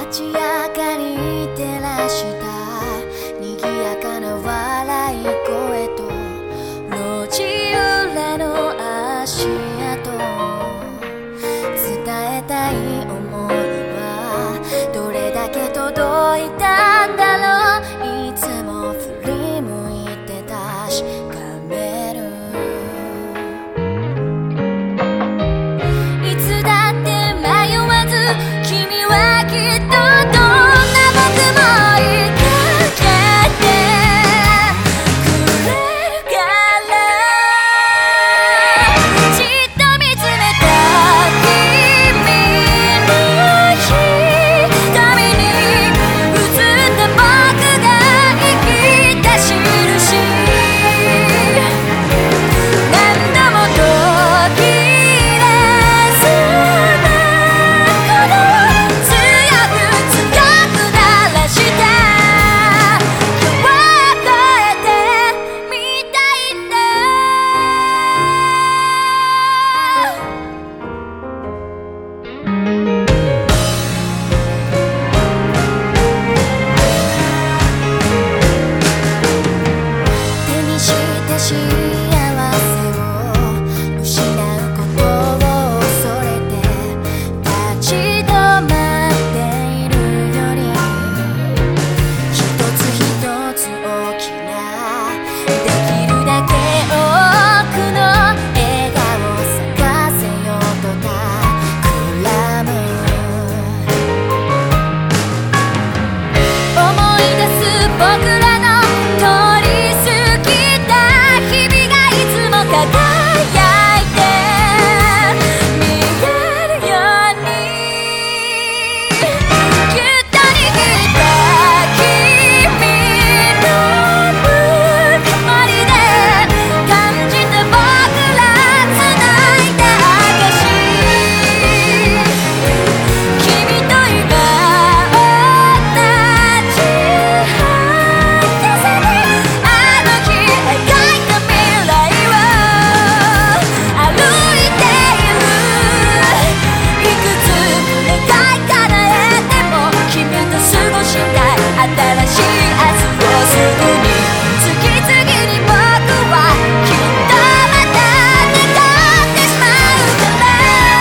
街明かり照らした賑やかな笑い声と路地裏の足跡、伝えたい思いはどれだけ届いたんだろう。いつも振り向いて確かめる。いつだって迷わず君はきっとどんな僕も追いかけてくれるから。じっと見つめた君の瞳に映った僕が生きた印、何度も途切れそうな鼓動、強く強く鳴らした今日は越えてみたいんだ。手にした幸せを失うことを恐れて立ち止まっているより、一つ一つ大きなできるだけ多くの笑顔咲かせようと企む。思い出す僕らの通り過ぎた日々がいつも輝いて見えるように、ぎゅっと握った君のぬくもりで感じた僕ら繋いだ証、君と今同じ速さであの日描いた未来を歩いている。いくつ願い叶えても君と過ごしたい新しい明日をすぐに次々に僕はきっとまた願ってしまうから。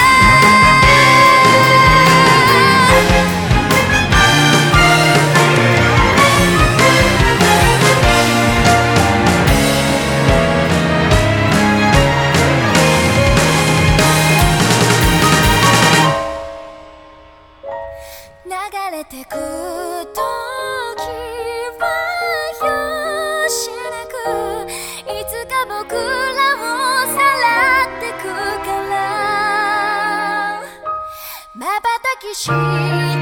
流れてく時はよしなく、いつか僕らをさらってくから。瞬きし